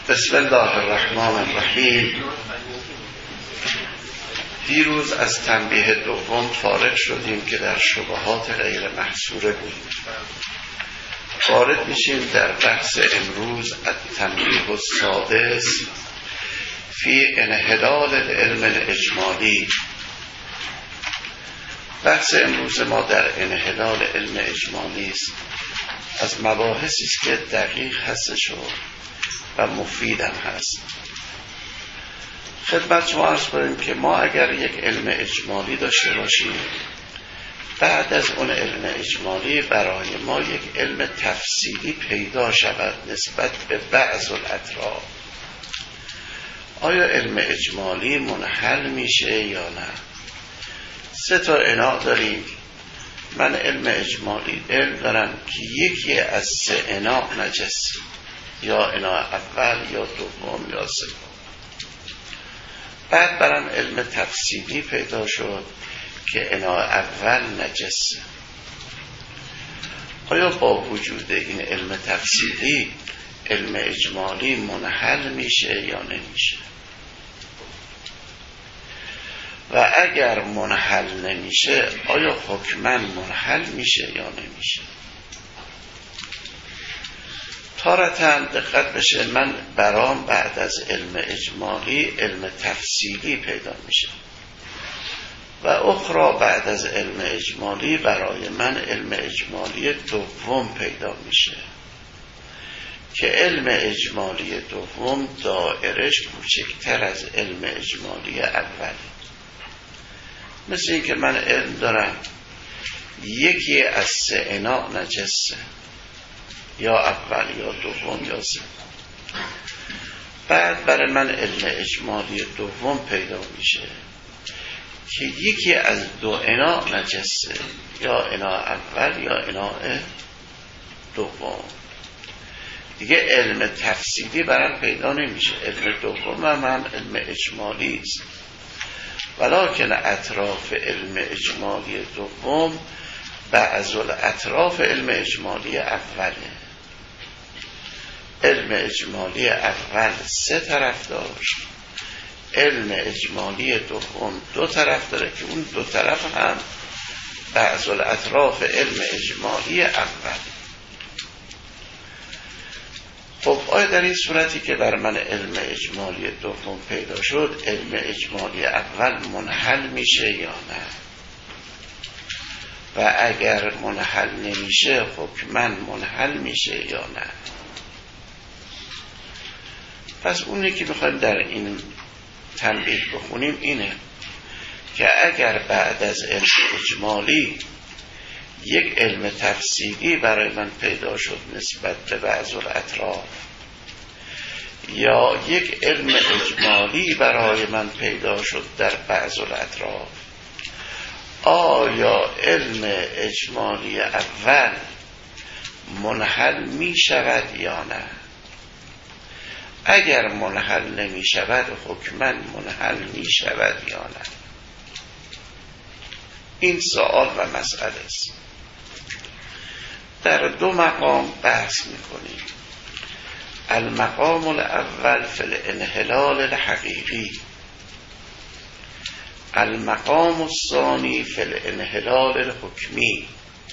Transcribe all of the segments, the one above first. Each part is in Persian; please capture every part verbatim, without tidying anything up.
بسم الله الرحمن الرحیم. دیروز از تنبیه دوم فارغ شدیم که در شبهات غیر محصوره بود. وارد میشیم در بحث امروز التنبیه السادس فی انحلال العلم الاجمالی. بحث امروز ما در انحلال علم اجمالی است. از مباحثی است که دقیق هستش و مفیدم هست. خدمت شما عرض کنیم که ما اگر یک علم اجمالی داشته باشیم، بعد از اون علم اجمالی برای ما یک علم تفصیلی پیدا شود نسبت به بعض الاطراف، آیا علم اجمالی منحل میشه یا نه؟ سه تا اناع داریم. من علم اجمالی علم دارم که یکی از سه اناع نجس، یا اناع اول یا دوم یا سوم. بعد برام علم تفصیلی پیدا شد که اناع اول نجسه. آیا با وجود این علم تفصیلی علم اجمالی منحل میشه یا نمیشه؟ و اگر منحل نمیشه آیا حکماً منحل میشه یا نمیشه؟ تارتاً دقت بشه، من برام بعد از علم اجمالی علم تفصیلی پیدا میشه و اخرى بعد از علم اجمالی برای من علم اجمالی دوم پیدا میشه که علم اجمالی دوم دایرش کوچکتر از علم اجمالی اولی. مثل این که من علم دارم یکی از سه اناع نجسه، یا اول یا دوم یا سوم. بعد برای من علم اجمالی دوم پیدا میشه که یکی از دو اناع نجسه، یا اناع اول یا اناع دوم. دیگه علم تفصیلی برام پیدا نمیشه. علم دوم هم, هم علم اجمالی است، ولکن اطراف علم اجمالی دوم بعض الاطراف علم اجمالی اوله. علم اجمالی اول سه طرف داشت، علم اجمالی دوم دو طرف داره که اون دو طرف هم بعض الاطراف علم اجمالی اول. خب آیا در این صورتی که بر من علم اجمالی دوم پیدا شد علم اجمالی اول منحل میشه یا نه؟ و اگر منحل نمیشه حکماً منحل میشه یا نه؟ پس اونی که میخوایم در این تنبیه بخونیم اینه که اگر بعد از علم اجمالی یک علم تفصیلی برای من پیدا شد نسبت به بعض الاطراف، یا یک علم اجمالی برای من پیدا شد در بعض الاطراف، آیا علم اجمالی اول منحل می شود یا نه؟ اگر منحل نمی شود حکماً منحل می شود یا نه؟ این سوال و مسئله است. در دو مقام بحث می کنیم. المقام الاول فی الانحلال الحقیقی، المقام الثانی فی الانحلال الحکمی.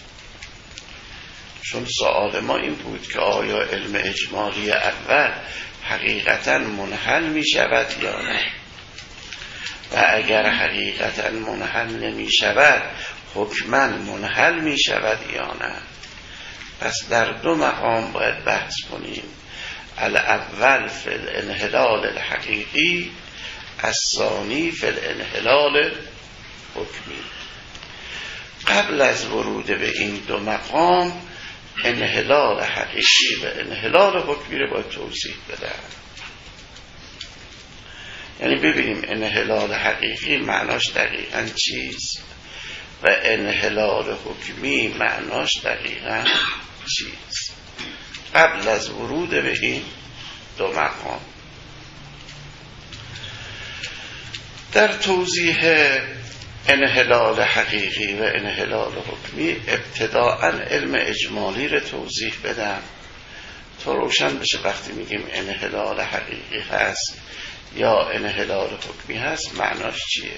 چون سوال ما این بود که آیا علم اجمالی اول حقیقتا منحل می شود یا نه؟ و اگر حقیقتا منحل نمی شود حکماً منحل می شود یا نه؟ پس در دو مقام باید بحث کنیم. الاول فی الانحلال الحقیقی، الثانی فی الانحلال الحکمی. قبل از ورود به این دو مقام انحلال حقیقی و انحلال حکمی رو باید توضیح بدم. یعنی ببینیم انحلال حقیقی معناش دقیقاً چیست و انحلال حکمی معناش دقیقاً چیست قبل از ورود به این دو مقام. در توضیح انحلال حقیقی و انحلال حکمی ابتداءً علم اجمالی رو توضیح بدم، تا روشن بشه وقتی میگیم انحلال حقیقی هست یا انحلال حکمی هست معناش چیه.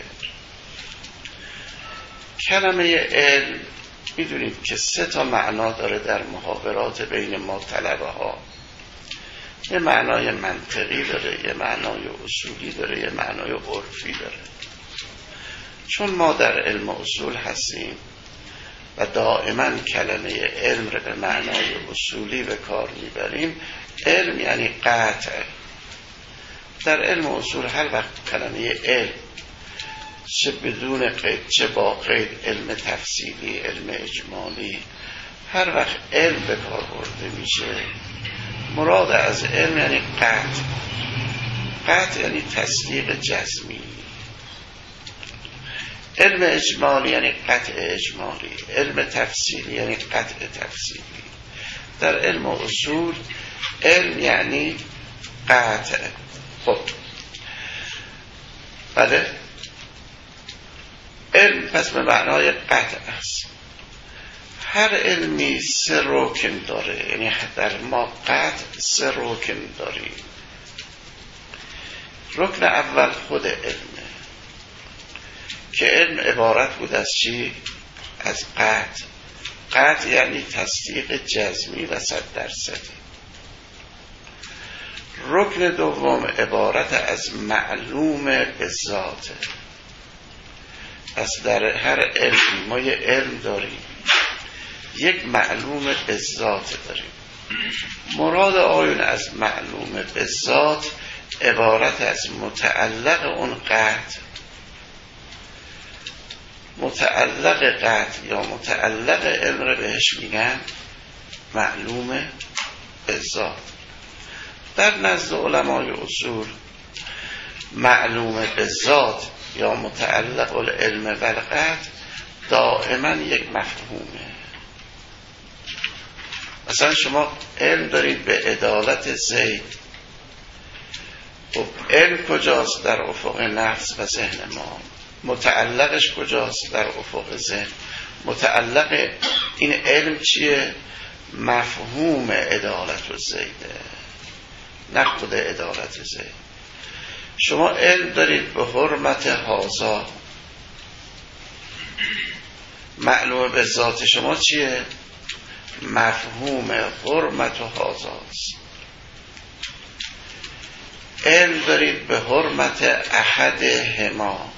کلمه علم میدونید که سه تا معنا داره در محاورات بین ما طلبه ها. یه معنای منطقی داره، یه معنای اصولی داره، یه معنای عرفی داره. چون ما در علم اصول هستیم و دائما کلمه علم رو به معنای اصولی به کار میبریم، علم یعنی قطع. در علم اصول هر وقت کلمه علم چه بدون قید چه با قید، علم تفصیلی، علم اجمالی، هر وقت علم به کار برده میشه مراد از علم یعنی قطع. قطع یعنی تصدیق جزمی. علم اجمالی یعنی قطع اجمالی، علم تفصیلی یعنی قطع تفصیلی. در علم اصول علم یعنی قطع. خب بله، علم پس به معنای قطع است. هر علمی سه رکن داره، یعنی در ما قطع سه رکن داریم. رکن اول خود علمه که علم عبارت بود از چی؟ از قطع. قطع یعنی تصدیق جزمی و صد درصدی. رکن دوم عبارت از معلوم به ذاته. پس در هر علمی ما یه علم داریم، یک معلوم به ذات داریم. مراد آیون از معلوم به ذات عبارت از متعلق اون قطع. متعلق قطع یا متعلق علم رو بهش میگن معلوم به ذات. در نزد علمای اصول معلوم به ذات یا متعلق العلم و القطع دائما یک مفهومه. مثلا شما علم دارید به عدالت زید. خب علم کجاست؟ در افق نفس و ذهن ما. متعلقش کجاست؟ در افق ذهن. متعلق این علم چیه؟ مفهوم عدالت و زیده، نه خود عدالت زید. شما علم دارید به حرمت هازا، معلوم به ذات شما چیه؟ مفهوم حرمت و هازاست. علم دارید به حرمت احد هما،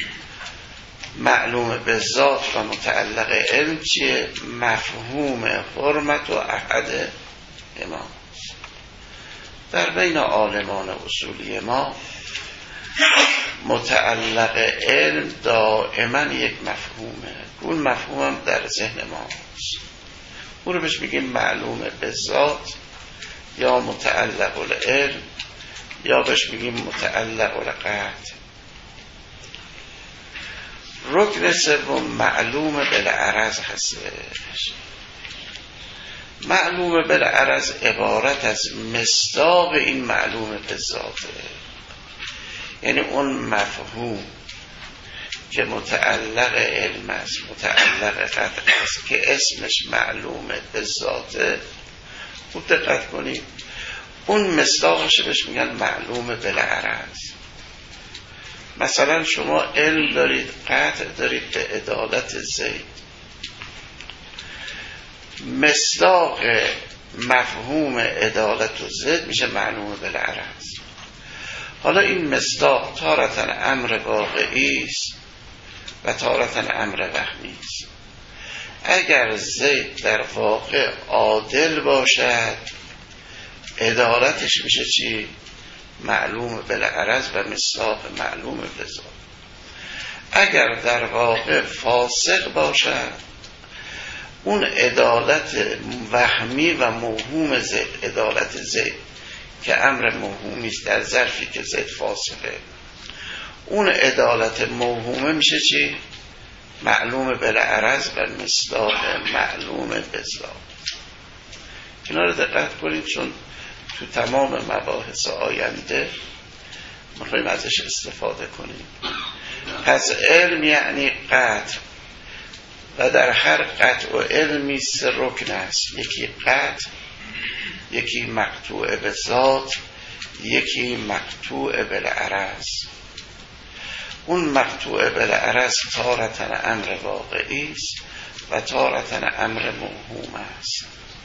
معلوم به ذات و متعلق علم چیه؟ مفهوم حرمت و احد هما. در بین عالمان اصولی ما متعلق علم دائما یک مفهومه. اون مفهومم در ذهن ماست. اون رو بهش میگیم معلوم به ذات یا متعلق العلم یا بهش میگیم متعلق القطع. رکن سوم معلوم بالعرض هستش. معلوم بالعرض عبارت از مصداق این معلوم به ذاته، یعنی اون مفهوم که متعلق علم است، متعلق قطع است، که اسمش معلومه به ذاته. خوب دقت کنید، اون مصداقش بهش میگن معلوم بالعرض. مثلا شما علم دارید، قطع دارید به عدالت زید. مصداق مفهوم عدالت و زید میشه معلوم بالعرض. حالا این مصداق تارة امر واقعی است و تارة امر وهمی است. اگر زید در واقع عادل باشد عدالتش میشه چی؟ معلوم بالعرض و مصداق معلوم بذات. اگر در واقع فاسق باشد اون عدالت وهمی و موهوم زید، عدالت زید که امر موهومی است در ظرفی که زید فاسقه، اون عدالت موهومه میشه چی؟ معلوم بالعرض و مصداق معلوم بذات. اینا رو دقت کنید چون تو تمام مباحث آینده میخوایم ازش استفاده کنیم. پس علم یعنی قطع و در هر قطع و علمی سه رکن است. یکی قطع، یکی مقطوع به ذات، یکی مقطوع بالعرض. اون مقطوع بالعرض تارة امر واقعی است و تارة امر موهوم است.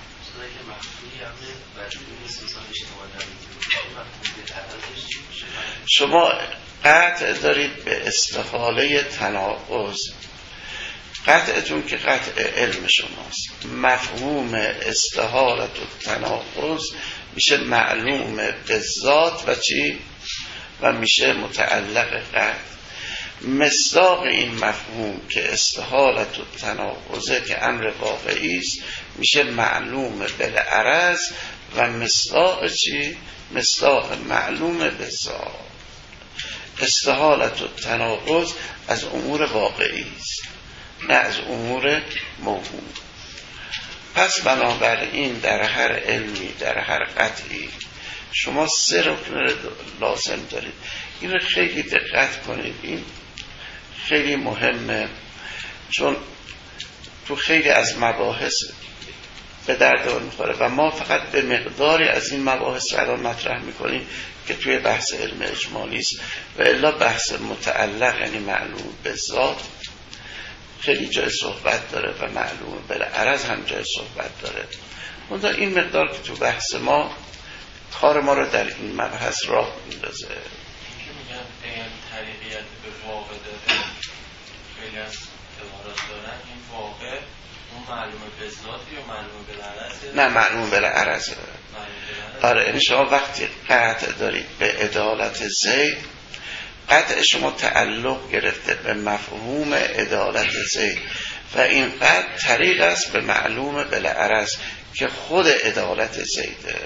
شما قطع دارید به استحاله تناقض. قطعتون که قطع علم شماست. مفهوم استحاله تناقض میشه معلوم به ذات و چی؟ و میشه متعلق قطع. مصداق این مفهوم که استحاله تناقضه که امر واقعی است میشه معلوم بالعرض و مصداق چی؟ مصداق معلوم به ذات. استحاله تناقض از امور واقعی است نه از امور موهوم. پس بنابراین در هر علمی، در هر قطعی شما سه رکن لازم دارید. این رو خیلی دقت کنید، این خیلی مهمه، چون تو خیلی از مباحث به درد میخوره و ما فقط به مقداری از این مباحث رو الان مطرح میکنیم که توی بحث علم اجمالی است و الا بحث متعلق یعنی معلوم به ذات خیلی جای صحبت داره و معلوم بالعرض هم جای صحبت داره. منتها این مقدار که تو بحث ما کار ما رو در این مبحث راه میندازه. این که میگن این طریقیت به واقع داره، خیلی از عبارات دارن این واقع اون معلومه به ذات یا معلومه بالعرض؟ نه، معلوم بالعرض. آره، این شما وقتی قطع دارید به عدالت زید، قطع شما تعلق گرفته به مفهوم عدالت زید و این قطع طریق است به معلوم بالعرض که خود عدالت زیده.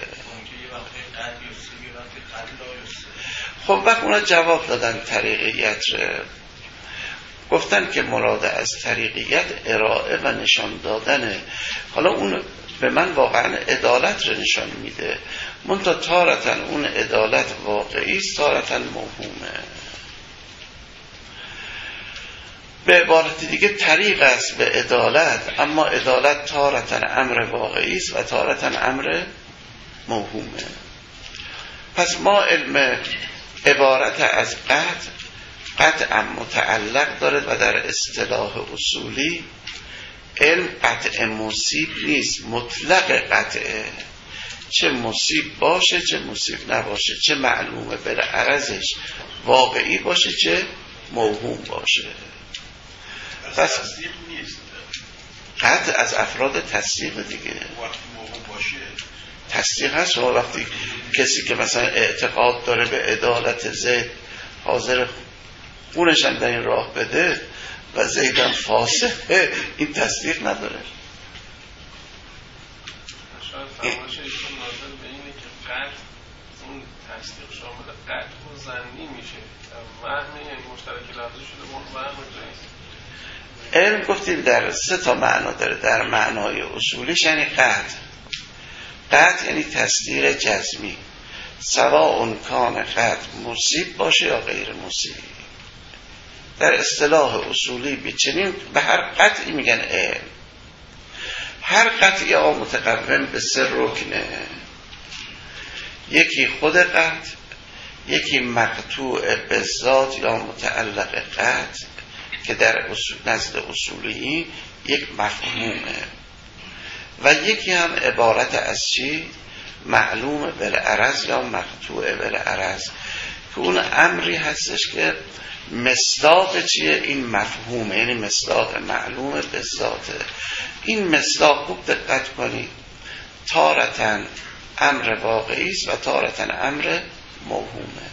خب وقت اونا جواب دادن طریقیت رو، گفتن که مراد از طریقیت ارائه و نشان دادنه. حالا اون به من واقعا عدالت رو نشان میده، منتها تارتن اون عدالت واقعی است، تارتن موهومه. به عبارت دیگه طریق است به عدالت، اما عدالت تارتن امر واقعی است و تارتن امر موهومه. پس ما علم عبارت از قطع، قطع متعلق دارد و در اصطلاح اصولی علم قطع مصیب نیست، مطلق قطعه، چه مصیب باشه چه مصیب نباشه، چه معلومه بالعرضش واقعی باشه چه موهوم باشه. پس قطع از افراد تصدیق دیگه. تصدیق هست شما وقتی کسی که مثلا اعتقاد داره به عدالت زید حاضر خونش هم در این راه بده و زیدم فاسقه، این تصدیق نداره. شاید فرمایش ایشون ناظر به اینه که قطع اون تصدیق شامل قطع و ظنی میشه، وهم یعنی مشترک لفظی شده اون وهم جایز. علم گفتیم در سه تا معنا داره. در معنای اصولیش یعنی قطع، قطع یعنی تصدیق جزمی، سواء کان قطع مصیب باشه یا غیر مصیب. در اصطلاح اصولی به چنین به هر قطعی میگن علم. هر قطعی ها متقوم به سه رکنه، یکی خود قطع، یکی مقطوع به ذات یا متعلق قطع که در اصول نزد اصولی یک مفهومه، و یکی هم عبارت از چی؟ معلوم بالعرض یا مقطوع بالعرض که اون امری هستش که مصداق چیه؟ این مفهومه، یعنی مصداق معلوم به ذاته. این مصداق خوب دقت کنید تارتن امر واقعی است و تارتن امر موهومه.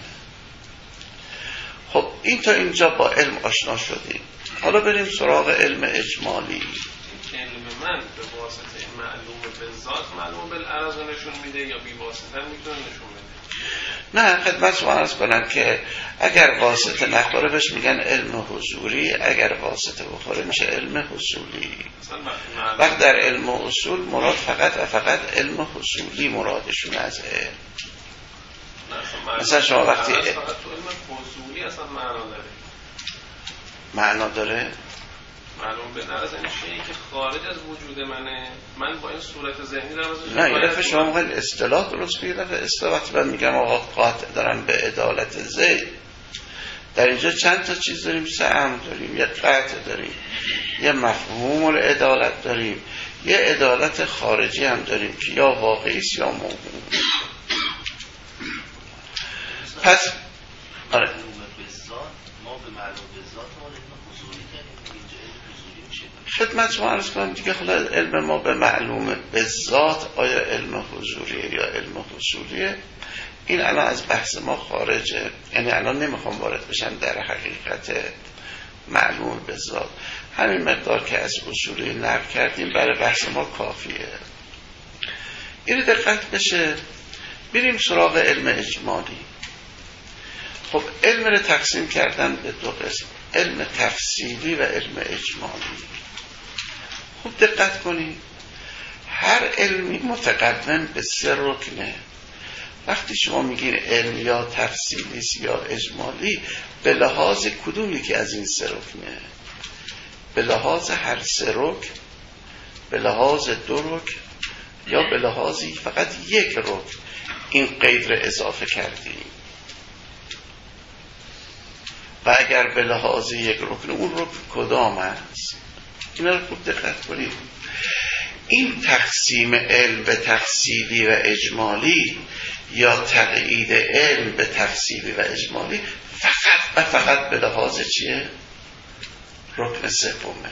خب این تا اینجا با علم آشنا شدیم. حالا بریم سراغ علم اجمالی. علم من به واسطه معلوم به ذات معلوم بالعرض نشون میده یا بی واسطه میتونه نشون بده؟ نه، خدمت شما عرض کنم که اگر واسطه نخوره بهش میگن علم حضوری، اگر واسطه بخوره میشه علم حصولی. وقت در علم و اصول مراد فقط و فقط علم حصولی مرادشون از علم. مثلا شما وقتی فقط تو علم حصولی اصلا معنا داره. معنا داره؟ معلوم به نظر این شیئی که خارج از وجود منه، من با این صورت ذهنی دارم ازش نه یه دفعه شما میخواید اصطلاح درست بگید. دفعه اصطلاح وقتی من میگم آقا قاطع دارم به عدالت زید، در اینجا چند تا چیز داریم، سه امر داریم، یه قطع داریم، یه مفهوم العدالت داریم، یه عدالت خارجی هم داریم که یا واقعی است یا موهوم. پس آره خدمت شما عرض کنم دیگه. خلا علم ما به معلوم به ذات آیا علم حضوریه یا علم حصولیه، این الان از بحث ما خارجه. یعنی الان نمیخوام وارد بشم در حقیقت معلوم به ذات. همین مقدار که از اصولی نقل کردیم برای بحث ما کافیه. این دقت بشه. بریم سراغ علم اجمالی. خب علم رو تقسیم کردن به دو قسم، علم تفصیلی و علم اجمالی. خوب دقت کنید، هر علمی متقدم به سه رکنه. وقتی شما میگین علم یا تفصیلی یا اجمالی، به لحاظ کدوم یکی از این سه رکنه؟ به لحاظ هر سه رکن، به لحاظ دو رکن، یا به لحاظی فقط یک رکن این قید رو اضافه کردیم؟ و اگر به لحاظ یک رکن، اون رکن کدام است؟ اینا رو خوب دقت کنید. این تقسیم علم به تفصیلی و اجمالی یا تقیید علم به تفصیلی و اجمالی فقط و فقط به لحاظ چیه؟ رکن سومه.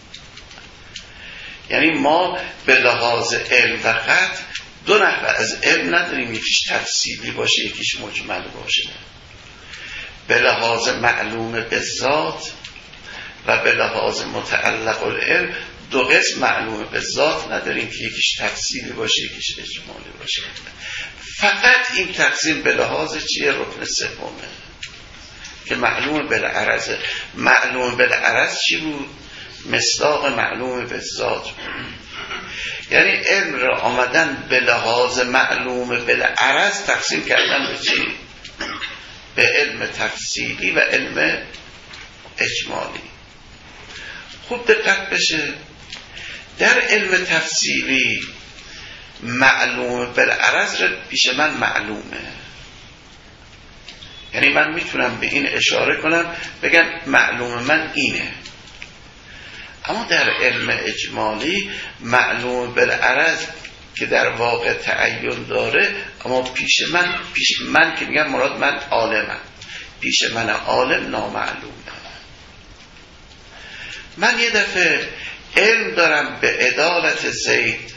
یعنی ما به لحاظ علم فقط دو نحوه از علم نداریم، یکیش تفصیلی باشه یکیش مجمل باشه. به لحاظ معلوم به ذات و به لحاظ متعلق العلم دو قسم معلوم به ذات نداریم که یکیش تفصیلی باشه یکیش اجمالی باشه. فقط این تقسیم به لحاظ چیه؟ رکن سومه که معلوم بالعرض. معلوم بالعرض چی بود؟ مصداق معلوم به ذات بود. یعنی علم را آمدن به لحاظ معلوم بالعرض تقسیم کردن به چی؟ به علم تفصیلی و علم اجمالی. خوب دقت بشه، در علم تفصیلی معلوم بالعرض را پیش من معلومه. یعنی من میتونم به این اشاره کنم بگم معلوم من اینه. اما در علم اجمالی معلوم بالعرض که در واقع تعین داره، اما پیش من، پیش من که میگم مراد من عالمم، پیش من عالم نامعلومه. من یه دفعه علم دارم به عدالت زید.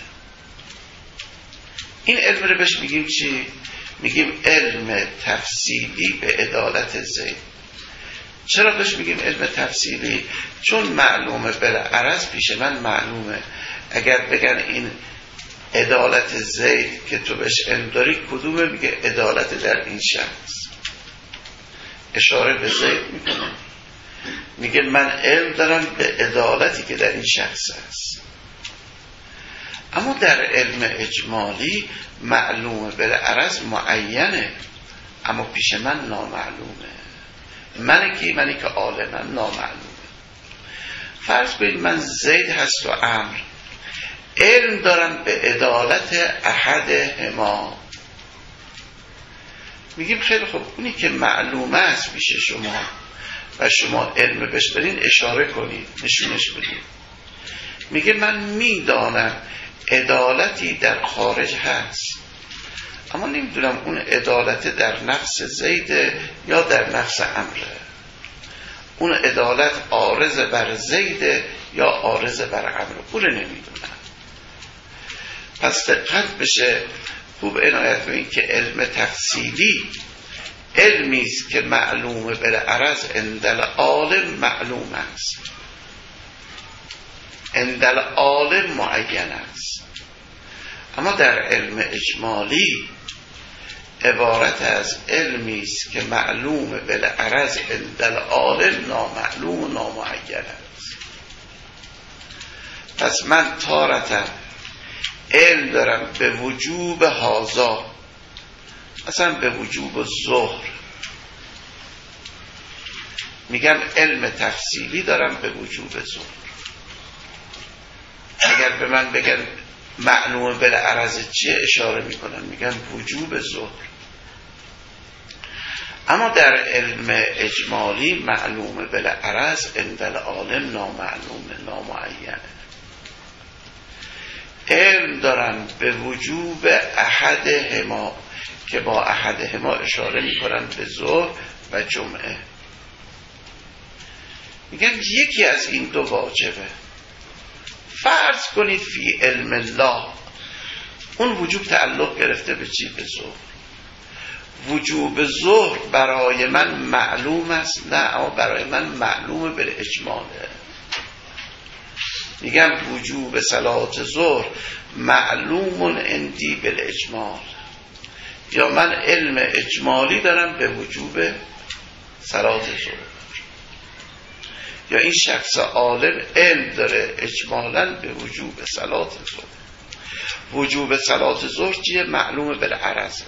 این علم رو بهش میگیم چی؟ میگیم علم تفصیلی به عدالت زید. چرا بهش میگیم علم تفصیلی؟ چون معلومه بالعرض پیش من معلومه. اگر بگن این عدالت زید که تو بهش علم داری کدومه؟ میگه عدالت در این شخص، اشاره به زید میکنه، میگه من علم دارم به عدالتی که در این شخص است. اما در علم اجمالی معلومه بالعرض معینه، اما پیش من نامعلومه. من کی؟ منی که عالمم نامعلومه. فرض کنید من زید هست و امر، علم دارم به عدالت احدهما. میگیم خیلی خوب، اونی که معلومه است پیش شما و شما علم بهش دارین اشاره کنید، نشونش بدید. میگه من میدانم عدالتی در خارج هست، اما نمیدونم اون عدالت در نفس زیده یا در نفس امره. اون عدالت عارض بر زیده یا عارض بر امره، اون نمیدونم. پس دقت بشه، خوب عنایت کنید که علم تفصیلی علمی است که معلومه بالعرض عندل عالم معلوم است، عندل عالم معین است. اما در علم اجمالی عبارت از علمی است که معلوم بالعرض عندل عالم نامعلوم و نامعین است. پس من تارتم علم دارم به وجوب هازا، مثلا به وجوب ظهر، میگم علم تفصیلی دارم به وجوب ظهر. اگر به من بگن معلوم بالعرض چیه اشاره میکنن میگن وجوب ظهر. اما در علم اجمالی معلوم بالعرض عند العالم نامعلوم نامعینه. علم دارن به وجوب احدهما که با احدهما اشاره میکنن به ظهر و جمعه. میگن یکی از این دو واجبه. فرض کنید فی علم الله اون وجوب تعلق گرفته به چی؟ به ظهر. وجوب ظهر برای من معلوم است، نه اما برای من معلوم بالاجماله. میگم وجوب صلات ظهر معلوم عندی بالاجمال، یا من علم اجمالی دارم به وجوب صلات ظهر، یا این شخص عالم علم داره اجمالاً به وجوب صلات ظهر. وجوب صلات ظهر چیه؟ معلوم بالعرضه.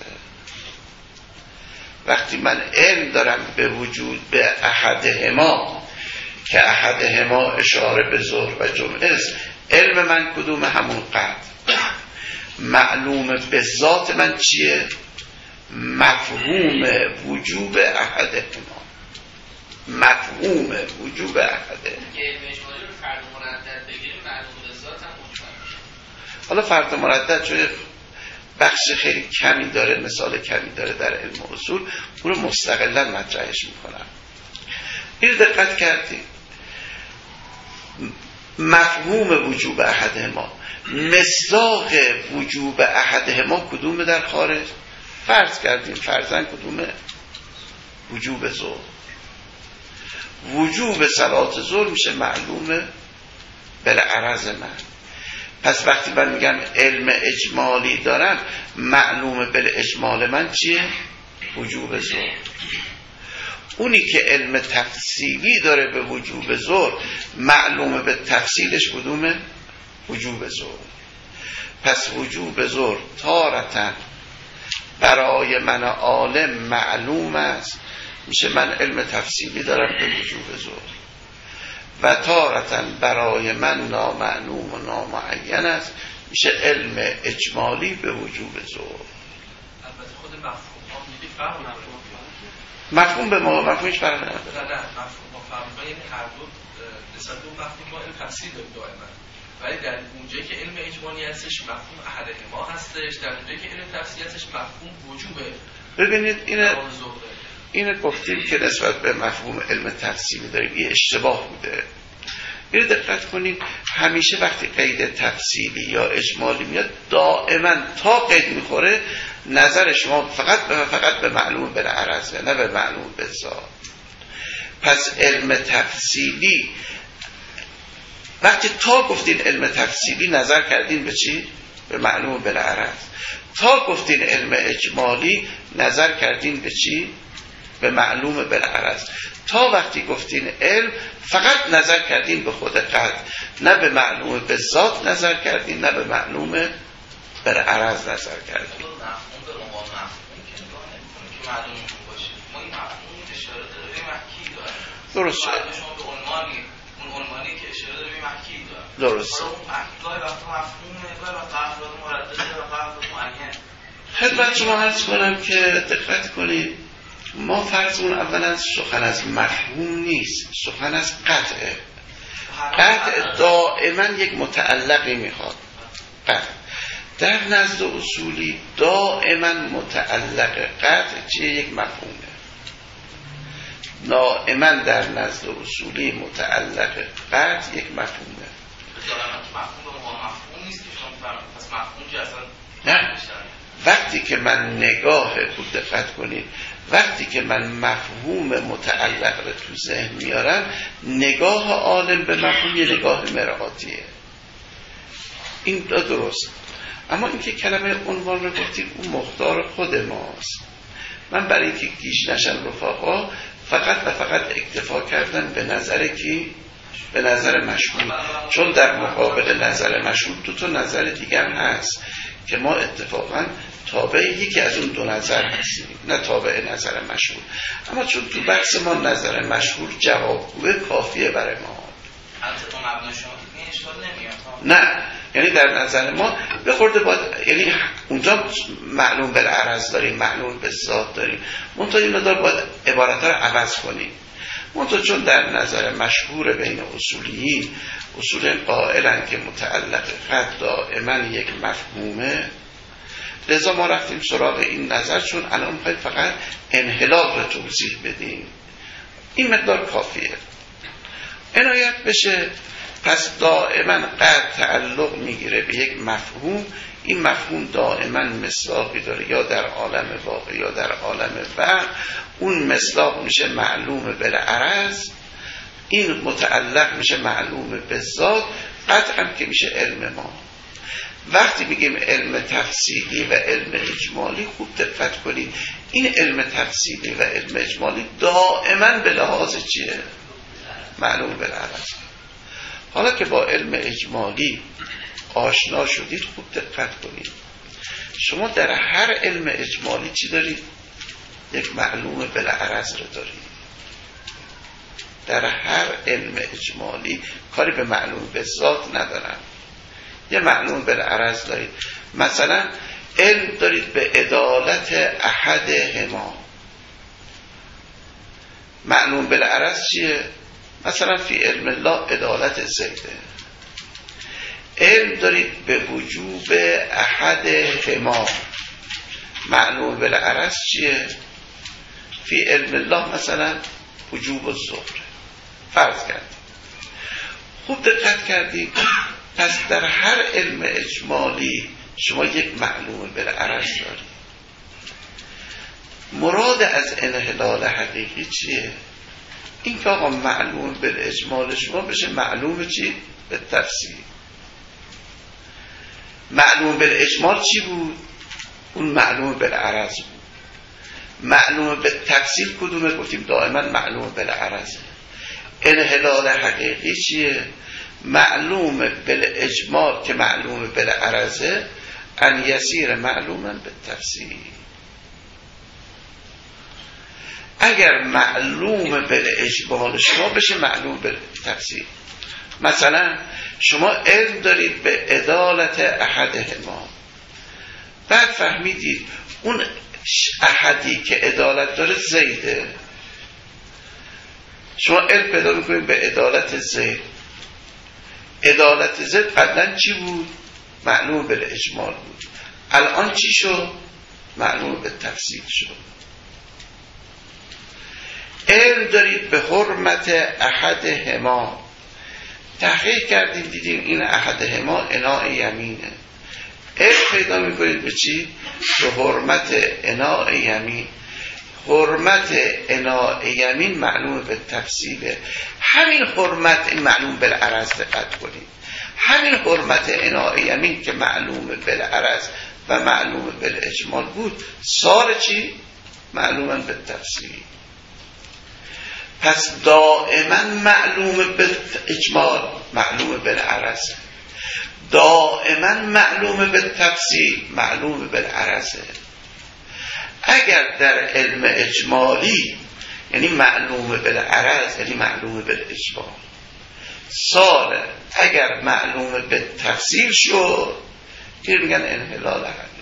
وقتی من علم دارم به وجود به احدهما که احدهما اشاره به ظهر و جمعه است، علم من کدوم؟ همون قد. معلوم به ذات من چیه؟ مفهوم وجوب احدهما. مفهوم وجوب احدهما. حالا فرد مردد چون بخش خیلی کمی داره، مثال کمی داره در علم اصول، اون رو مستقلا مطرحش میکنم. این دقت کردید مفهوم وجوب احدهما، مصداق وجوب احدهما کدومه در خارج؟ فرض کردیم فرضاً کدومه؟ وجوب ظهر. وجوب صلات ظهر میشه معلومه بالعرض من. پس وقتی من میگم علم اجمالی دارم، معلومه بالاجمال من چیه؟ وجوب ظهر. اونی که علم تفصیلی داره به وجوب ظهر، معلومه به تفصیلش کدومه؟ وجوب ظهر. پس وجوب ظهر تارتن برای من عالم معلوم است، میشه من علم تفصیلی دارم به وجوب ظهر، و تارتن برای من نامعلوم و نامعین است، میشه علم اجمالی به وجوب ظهر. البته خود مفهوم ها میگه فرق نداره. مفهوم به ما مفهومش فرق نداره. نه نه مفهوم ها فرق نداره، یعنی هر دو نسبت به مفهوم ما علم تفصیل داریم دائما، ولی در اونجایی که علم اجمالی هستش مفهوم احدهما هستش، در اونجایی که علم تفصیلی هستش مفهوم وجوبه. ببینید اینه اینه گفتیم که نسبت به مفهوم علم تفصیلی داریم یه اشتباه بوده. اینو دقت کنید، همیشه وقتی قید تفصیلی یا اجمالی میاد دائما تا قید میخوره نظر شما فقط به فقط به معلوم بالعرضه، نه به معلوم بالذات. پس علم تفصیلی وقتی تا گفتین علم تفصیلی نظر کردین به چی؟ به معلوم بالعرض. تا گفتین علم اجمالی نظر کردین به چی؟ به معلوم بالعرض. تا وقتی گفتین علم فقط نظر کردین به خود قد، نه به معلوم به ذات نظر کردین، نه به معلوم بالعرض نظر کردین. مفهوم به عنوان مفهوم که که معلوم باشه، ما این مفهوم اشاره داره به محکی داره. درست شد. شما به عنوانی اون عنوانی که اشاره داره به محکی داره. درست. اون محکی وقتی مفهومه، گاهی وقتی افراد مردده و افراد معین. خدمت شما عرض کنم که دقت کنید، ما فرضمون اولا سخن از مفهوم نیست، سخن از قطعه. قطع دائما یک متعلقی میخواد. قطع در نزد اصولی دائما متعلق قطع چیه؟ یک مفهومه. دائما در نزد اصولی متعلق قطع یک مفهومه. مفهوم به مفهوم نیست که شما بفرمایید. پس مفهوم که اصلا نه، وقتی که من نگاه بود دقت کنید، وقتی که من مفهوم متعلق رو تو ذهن میارم، نگاه عالم به مفهوم یه نگاه مرآتیه. این درست. اما اینکه کلمه عنوان رو گفتید اون مختار خود ماست. من برای اینکه گیج نشن رفاقا فقط و فقط اکتفا کردن به نظر کی؟ به نظر مشهور، چون در مقابل نظر مشهور دو تا نظر دیگر هست که ما اتفاقا تابع یکی از اون دو نظر هستیم، نه تابع نظر مشهور. اما چون تو بحث ما نظر مشهور جوابگوه کافیه برای ما. البته اون مبنا شما اشکال نمیاد. نه، یعنی در نظر ما به خورده باید، یعنی اونجا معلوم بالعرض داریم، معلوم بالذات داریم، منتها این مقدار باید عبارت‌ها رو عوض کنیم. منتها چون در نظر مشهور بین اصولیین، اصول قائلن که متعلق خط دائما یک مفهومه، لذا ما رفتیم سراغ این نظر، چون الان می‌خوایم فقط انحلال رو توضیح بدیم. این مقدار کافیه، عنایت بشه. پس دائما قد تعلق میگیره به یک مفهوم، این مفهوم دائما مصداقی داره، یا در عالم واقع یا در عالم وهم. اون مصداق میشه معلوم بالعرض، این متعلق میشه معلوم بالذات، قطعا که میشه علم ما. وقتی میگیم علم تفصیلی و علم اجمالی، خوب دقت کنید، این علم تفصیلی و علم اجمالی دائما به لحاظ چیه؟ معلوم بالعرض. حالا که با علم اجمالی آشنا شدید، خوب دقت کنید، شما در هر علم اجمالی چی دارید؟ یک معلوم بالعرض رو دارید. در هر علم اجمالی، کاری به معلوم به ذات ندارم، یه معلوم بالعرض دارید. مثلا علم دارید به عدالت احدهما، معلوم بالعرض چیه؟ مثلا فی علم الله عدالت زیده. علم دارید به وجوب احدهما، معلوم بالعرض چیه؟ فی علم الله مثلا وجوب الظهر. فرض کردید، خوب دقت کردید. پس در هر علم اجمالی شما یک معلوم بالعرض دارید. مراد از انحلال حقیقی چیه؟ این که آقا معلوم بالاجمال شما بشه معلوم چی؟ به تفصیل. معلوم بالاجمال چی بود؟ اون معلوم بالعرض بود. معلوم به تفصیل کدومه؟ گفتیم دائما معلوم بالعرضه. انحلال حقیقی چیه؟ معلوم بالاجمال که معلوم بالعرضه، ان یسیر معلوما به تفصیل. اگر معلوم بالاجمال شما بشه معلوم بالتفصیل. مثلا شما علم دارید به عدالت احدهما، بعد فهمیدید اون احدی که عدالت داره زیده، شما علم پیدا میکنید به عدالت زید. عدالت زید قبلا چی بود؟ معلوم بالاجمال بود. الان چی شد؟ معلوم به تفصیل شد. علم دارید به حرمت احدهما، تحقیق کردیم دیدیم این احدهما اناء یمینه. علم پیدا میکنید به چی؟ به حرمت اناء یمین. حرمت اناء یمین معلوم به تفصیله. همین حرمت این معلوم بالعرض دقت کنید. همین حرمت اناء یمین که معلوم بالعرض و معلوم بالاجمال بود، صار چی؟ معلوما به تفصیل. پس دائما معلوم بالاجمال معلوم بالعرض، دائما معلوم بالتفصیل معلوم بالعرض. اگر در علم اجمالی یعنی معلوم بالعرض یعنی معلوم بالاجمال، صار اگر معلوم بالتفصیل شد که میگن انحلال حقیقی.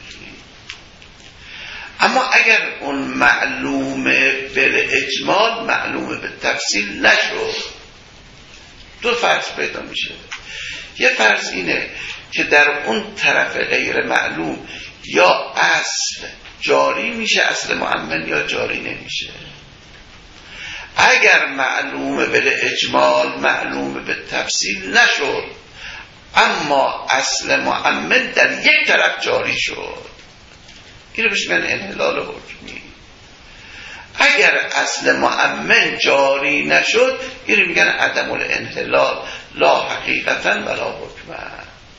اما اگر اون معلوم بالاجمال معلوم بالتفصیل نشد، دو فرض پیدا میشه. یه فرض اینه که در اون طرف غیر معلوم یا اصل جاری میشه، اصل مؤمن، یا جاری نمیشه. اگر معلوم بالاجمال معلوم بالتفصیل نشد، اما اصل مؤمن در یک طرف جاری شد، اینو بهش میگن انحلال حکمی. اگر اصل مؤمن جاری نشد، اینو میگن عدم الانحلال، لا حقیقتا ولا حکما.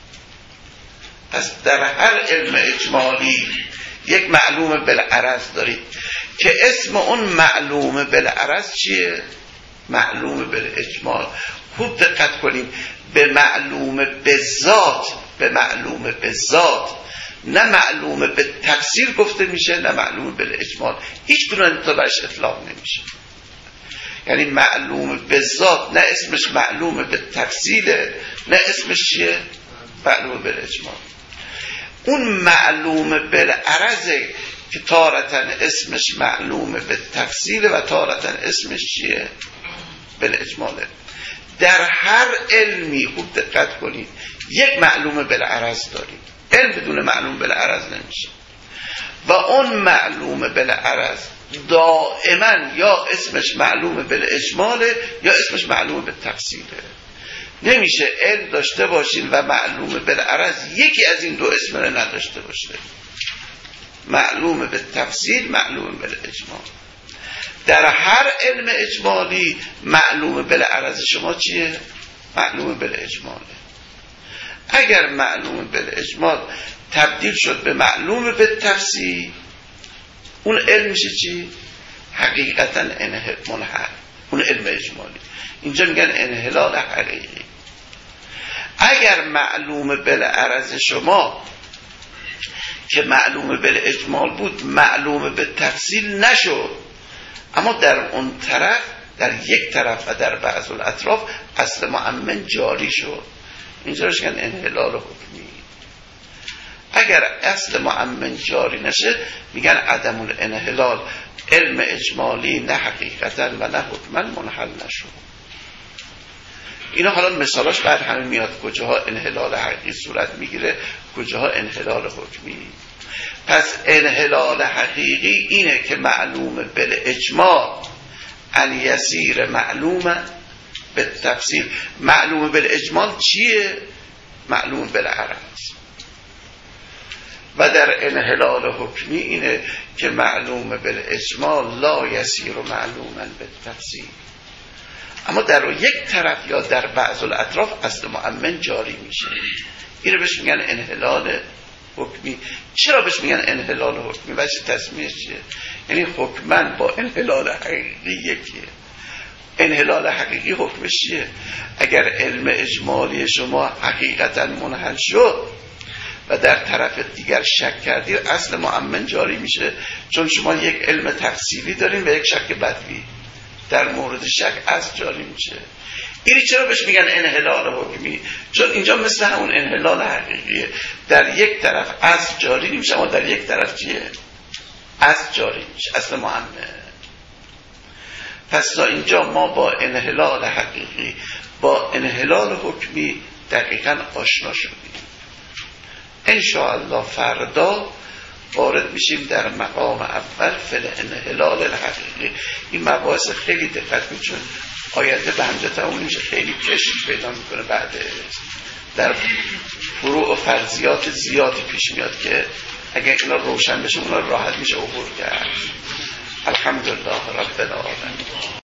پس در هر علم اجمالی یک معلوم بالعرض دارید که اسم اون معلوم بالعرض چیه؟ معلوم بالاجمال. خوب دقت کنیم، به معلوم بالذات، به معلوم بالذات، نه معلوم به تفسیر گفته میشه، نه معلوم بالاجمال. هیچ گونه تا برش اطلاق نمیشه. یعنی معلوم به ذات، نه اسمش معلوم به تفصیله، نه اسمش چیه؟ معلوم به اجمال. اون معلوم بالعرضه که تارتاً اسمش معلوم به تفصیله و تارتاً اسمش چیه؟ بالاجماله. در هر علمی خوب دقت کنید یک معلوم بالعرض داریم. علم بدون معلوم بالعرض نمیشه و اون معلوم بالعرض دائما یا اسمش معلوم بالاجماله یا اسمش معلوم به تفصیله. نمیشه علم داشته باشین و معلوم بالعرض یکی از این دو اسم رو نداشته باشه. معلوم به تفصیل، معلوم بالاجمال. در هر علم اجمالی معلوم بالعرض شما چیه؟ معلوم بالاجماله. اگر معلوم بالاجمال تبدیل شد به معلوم به تفصیل، اون علم میشه چی؟ حقیقتا منحل. اون علم اجمالی. اینجا میگن انحلال حقیقی. اگر معلوم بالعرض شما که معلوم بالاجمال بود معلوم به تفصیل نشد، اما در اون طرف، در یک طرف و در بعض الاطراف اصل مؤمن جاری شد، اینجا روش میگن انحلال حکمی. اگر اصل مؤمن جاری نشه میگن عدم الانحلال. علم اجمالی نه حقیقتا و نه حکما منحل نشد. اینا حالا مثالاش بعد همه میاد کجاها انحلال حقیقی صورت میگیره، کجاها انحلال حکمی. پس انحلال حقیقی اینه که معلوم بالاجمال ان یسیر معلوم به تفصیل. معلوم بالاجمال چیه؟ معلوم بالعرض. و در انحلال حکمی اینه که معلوم بالاجمال لا یسیر معلوما به تفصیل، اما در یک طرف یا در بعض الاطراف اصل مؤمن جاری میشه. اینو بهش میگن انحلال حکمی. چرا بهش میگن انحلال حکمی؟ وجه تسمیه چیه؟ یعنی حکما با انحلال حقیقی یکیه. انحلال حقیقی حکمش چیه؟ اگر علم اجمالی شما حقیقتا منحل شد و در طرف دیگر شک کردید، اصل مؤمن جاری میشه، چون شما یک علم تفصیلی دارین و یک شک بدوی. در مورد شک اصل جاری میشه. اینی چرا بهش میگن انحلال حکمی؟ چون اینجا مثل همون انحلال حقیقیه. در یک طرف اصل جاری نمیشه، اما در یک طرف چیه؟ اصل جاری میشه، اصل مؤمن. پس تا اینجا ما با انحلال حقیقی با انحلال حکمی دقیقاً آشنا شدیم. انشاءالله فردا وارد میشیم در مقام اول فل انحلال الحقیقی. این مباحث خیلی دقت کنید، چون آینده به همجا تموم میشه، خیلی کشش پیدا میکنه. بعد در فروع و فرضیات زیادی پیش میاد که اگر اینا روشن بشه اونا راحت میشه عبور کرد. الحمدلله رب العالمین.